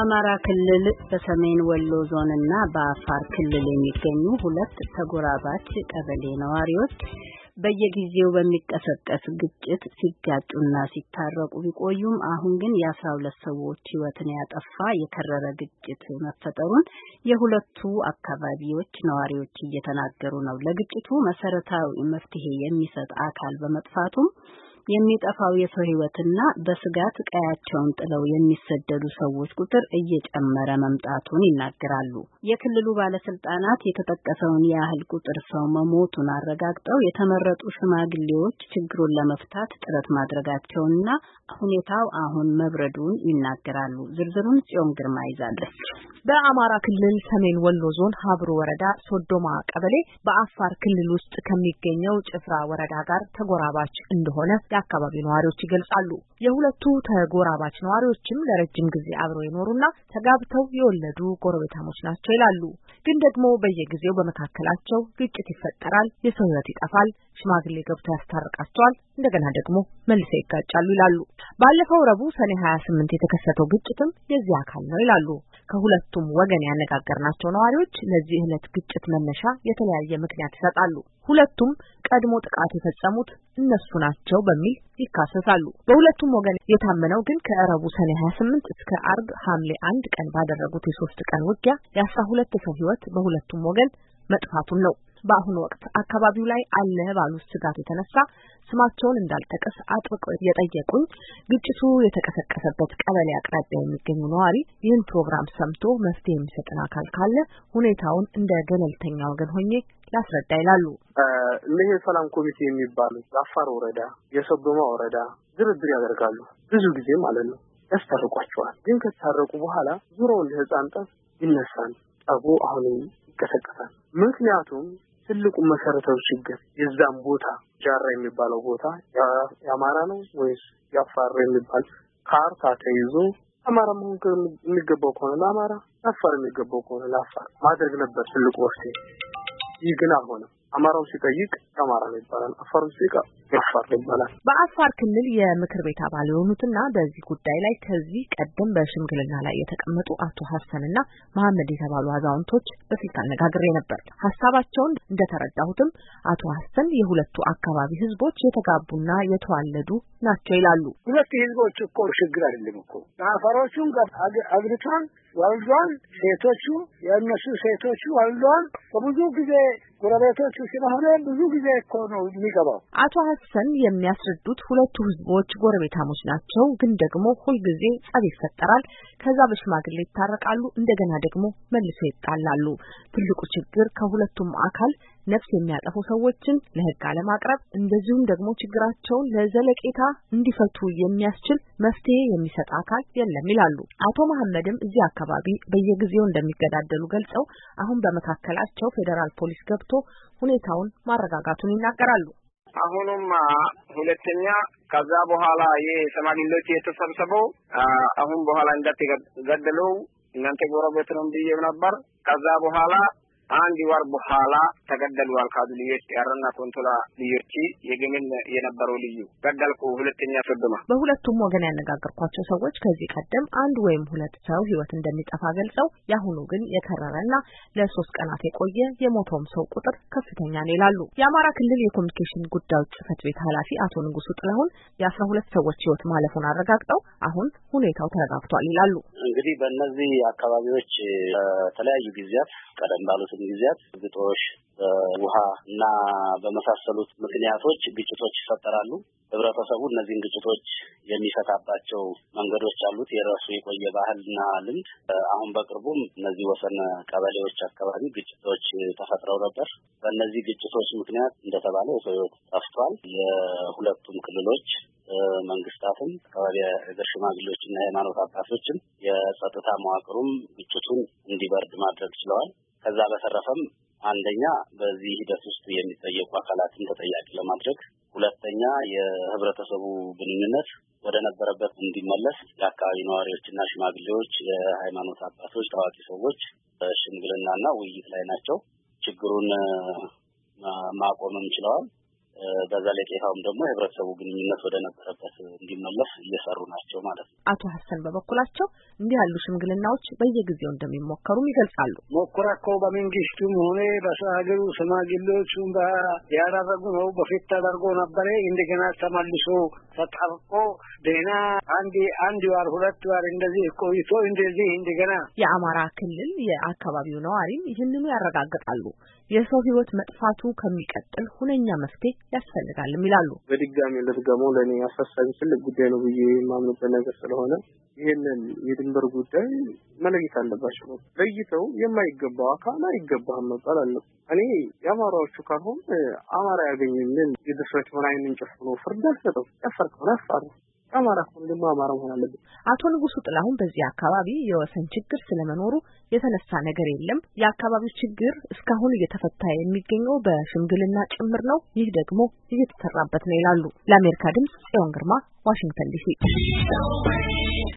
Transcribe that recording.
በአማራ ክልል በሰሜን ወሎ ዞንና በአፋር ክልል የሚገኙ ሁለት ተጎራባች ቀበሌ ነዋሪዎች በየጊዜው በሚቀሰቀስ ግጭት ሲጋጩና ሲታረቁ ቢቆዩም አሁን ግን የ12 ሰዎች ሕይወትን ያጠፋ የከረረ ግጭት መፈጠሩን የሁለቱ አካባቢዎች ነዋሪዎች እየተናገሩ ነው። ለግጭቱ መሰረታዊ መፍትሄ የሚሰጥ አካል በመጥፋቱም የሚጠፋው የሰው ሕይወትና በስጋት ቀያቸውን ጥለው የሚሰደዱ ሰዎች ቁጥር እየጨመረ መምጣቱን ይናገራሉ። የክልሉ ባለስልጣናት የተጠቀሰውን ያህል ቁጥር ሰው መሞቱን አረጋግጠው የተመረጡ ሽማግሌዎች ችግሩን ለመፍታት ጥረት ማድረጋቸውንና ሁኔታው አሁን መብረዱን ይናገራሉ። ዝርዝሩን ጽዮን ግርማ ይዛለች። በአማራ ክልል ሰሜን ወሎ ዞን ሀብሩ ወረዳ ሶዶማ ቀበሌ በአፋር ክልል ውስጥ ከሚገኘው ጭፍራ ወረዳ ጋር ተጎራባች እንደሆነ የአካባቢው ነዋሪዎች ይገልጻሉ። የሁለቱ ተጎራባች ነዋሪዎችም ለረጅም ጊዜ አብረው የኖሩና ተጋብተው የወለዱ ጎረቤታሞች ናቸው ይላሉ። ግን ደግሞ በየጊዜው በመካከላቸው ግጭት ይፈጠራል፣ የሰው ሕይወት ይጠፋል፣ ሽማግሌ ገብቶ ያስታርቃቸዋል፣ እንደገና ደግሞ መልሰው ይጋጫሉ ይላሉ። ባለፈው ረቡዕ ሰኔ 28 የተከሰተው ግጭትም የዚህ አካል ነው ይላሉ። ከሁለቱም ወገን ያነጋገርናቸው ነዋሪዎች ለዚህ ዕለት ግጭት መነሻ የተለያየ ምክንያት ይሰጣሉ። ሁለቱም ቀድሞ ጥቃት የፈጸሙት እነሱ ናቸው በሚል ይካሰሳሉ። በሁለቱም ወገን የታመነው ግን ከረቡዕ ሰኔ 28 እስከ አርብ ሐምሌ 1 ቀን ባደረጉት የ3 ቀን ውጊያ የ12 ሰው ሕይወት በሁለቱም ወገን መጥፋቱን ነው። በአሁኑ ወቅት አካባቢው ላይ አለ ባሉት ስጋት የተነሳ ስማቸውን እንዳልጠቀስ አጥብቀው የጠየቁኝ ግጭቱ የተቀሰቀሰበት ቀበሌ አቅራቢያ የሚገኙ ነዋሪ ይህን ፕሮግራም ሰምቶ መፍትሄ የሚሰጥን አካል ካለ ሁኔታውን እንደ ገለልተኛ ወገን ሆኜ ላስረዳ ይላሉ። እነዚህ ሰላም ኮሚቴ የሚባሉ የአፋር ወረዳ የሶዶማ ወረዳ ድርድር ያደርጋሉ። ብዙ ጊዜ ማለት ነው ያስታርቋቸዋል። ግን ከታረቁ በኋላ ዙሮውን ለህፃን ጠብ ይነሳል። ጠቡ አሁንም ይቀሰቀሳል። ምክንያቱም ትልቁ መሰረታዊ ችግር የዛም ቦታ ጃራ የሚባለው ቦታ የአማራ ነው ወይስ የአፋር የሚባል ካርታ ተይዞ አማራ መሆን የሚገባው ከሆነ ለአማራ፣ አፋር የሚገባው ከሆነ ለአፋር ማድረግ ነበር ትልቁ ወፍቴ። ይህ ግን አልሆነም። አማራው ሲጠይቅ አማራ ነው ይባላል፣ አፋሩ ሲጠይቅ አፋር ይባላል። በአፋር ክልል የምክር ቤት አባል የሆኑትና በዚህ ጉዳይ ላይ ከዚህ ቀደም በሽምግልና ላይ የተቀመጡ አቶ ሀሰንና መሐመድ የተባሉ አዛውንቶች በስልክ አነጋግሬ ነበር። ሀሳባቸውን እንደተረዳሁትም አቶ ሀሰን የሁለቱ አካባቢ ህዝቦች የተጋቡና የተዋለዱ ናቸው ይላሉ። ሁለቱ ህዝቦች እኮ ችግር አይደለም እኮ አፋሮቹም አግብተዋል፣ ወልደዋል፣ ሴቶቹ የእነሱ ሴቶቹ ወልደዋል። በብዙ ጊዜ ጎረቤቶቹ ስለሆነ ብዙ ጊዜ እኮ ነው የሚገባው። አቶ ሀሰን የሚያስረዱት ሁለቱ ህዝቦች ጎረቤታሞች ናቸው፣ ግን ደግሞ ሁልጊዜ ጸብ ይፈጠራል። ከዛ በሽማግሌ ይታረቃሉ፣ እንደገና ደግሞ መልሰው ይጣላሉ። ትልቁ ችግር ከሁለቱም አካል ነፍስ የሚያጠፉ ሰዎችን ለህግ አለማቅረብ፣ እንደዚሁም ደግሞ ችግራቸውን ለዘለቄታ እንዲፈቱ የሚያስችል መፍትሄ የሚሰጥ አካል የለም ይላሉ። አቶ መሐመድም እዚህ አካባቢ በየጊዜው እንደሚገዳደሉ ገልጸው አሁን በመካከላቸው ፌደራል ፖሊስ ገብቶ ሁኔታውን ማረጋጋቱን ይናገራሉ። አሁንም ሁለተኛ ከዛ በኋላ የሰማግሌዎች የተሰብሰበው አሁን በኋላ እንደተገደለው እናንተ ጎረቤት ነው ብዬ ነበር። ከዛ በኋላ አንድ ወር በኋላ ተገደሉ አልካዱ ልጆች ያረና ኮንቶላ ልጆች የገመን የነበረው ልዩ ገደልኩ። ሁለተኛ ሶዶማ በሁለቱም ወገን ያነጋገርኳቸው ሰዎች ከዚህ ቀደም አንድ ወይም ሁለት ሰው ህይወት እንደሚጠፋ ገልጸው ያሁኑ ግን የከረረና ለ3 ቀናት የቆየ የሞተውም ሰው ቁጥር ከፍተኛ ነው ይላሉ። የአማራ ክልል የኮሙኒኬሽን ጉዳዮች ጽሕፈት ቤት ኃላፊ አቶ ንጉሱ ጥላሁን የ12 ሰዎች ህይወት ማለፉን አረጋግጠው አሁን ሁኔታው ተረጋግቷል ይላሉ። እንግዲህ በእነዚህ አካባቢዎች ተለያዩ ጊዜያት ቀደም ባሉት ጊዜያት ግጦሽ ውሃ እና በመሳሰሉት ምክንያቶች ግጭቶች ይፈጠራሉ። ህብረተሰቡ እነዚህን ግጭቶች የሚፈታባቸው መንገዶች አሉት፣ የራሱ የቆየ ባህልና ልምድ። አሁን በቅርቡም እነዚህ ወሰን ቀበሌዎች አካባቢ ግጭቶች ተፈጥረው ነበር። በእነዚህ ግጭቶች ምክንያት እንደተባለው የሰው ሕይወት ጠፍቷል። የሁለቱም ክልሎች መንግስታትም አካባቢ የሀገር ሽማግሌዎችና የሃይማኖት አባቶችም የጸጥታ መዋቅሩም ግጭቱን እንዲበርድ ማድረግ ችለዋል። ከዛ በተረፈም አንደኛ በዚህ ሂደት ውስጥ የሚጠየቁ አካላትን ተጠያቂ ለማድረግ፣ ሁለተኛ የህብረተሰቡ ግንኙነት ወደ ነበረበት እንዲመለስ የአካባቢ ነዋሪዎችና ሽማግሌዎች፣ የሃይማኖት አባቶች፣ ታዋቂ ሰዎች ሽምግልናና ውይይት ላይ ናቸው። ችግሩን ማቆምም ችለዋል። በዘለቄታውም ደግሞ የህብረተሰቡ ግንኙነት ወደ ነበረበት እንዲመለስ እየሰሩ ናቸው ማለት ነው። አቶ ሐሰን በበኩላቸው እንዲህ ያሉ ሽምግልናዎች በየጊዜው እንደሚሞከሩም ይገልጻሉ። ሞክራቸው በመንግስቱም ሆነ በሀገሩ ሽማግሌዎቹም ያደረጉ ነው። በፊት ተደርጎ ነበር። እንደገና ተመልሶ ተጣርቆ ደህና አንድ ወር ሁለት ወር እንደዚህ ቆይቶ እንደዚህ እንደገና የአማራ ክልል የአካባቢው ነዋሪም ይህንኑ ያረጋግጣሉ። የሰው ህይወት መጥፋቱ ከሚቀጥል ሁነኛ መፍትሄ ያስፈልጋልም ይላሉ። በድጋሚ ለድጋሞ ለኔ አሳሳቢ ትልቅ ጉዳይ ነው ብዬ የማምንበት ነገር ስለሆነ ይሄንን የድንበር ጉዳይ መለየት አለባቸው። ለይተው የማይገባው አካል አይገባም መባል አለበት። እኔ የአማራዎቹ ካልሆን አማራ ያገኘልን የድፍረት ምን አይነት ጨፍኖ ፍርድ አልሰጠው ያፈርቀው አፋር አማራ ሁሉም አማራ መሆን አለበት። አቶ ንጉሱ ጥላሁን በዚህ አካባቢ የወሰን ችግር ስለመኖሩ የተነሳ ነገር የለም። የአካባቢው ችግር እስካሁን እየተፈታ የሚገኘው በሽምግልና ጭምር ነው። ይህ ደግሞ እየተሰራበት ነው ይላሉ። ለአሜሪካ ድምጽ ጽዮን ግርማ ዋሽንግተን ዲሲ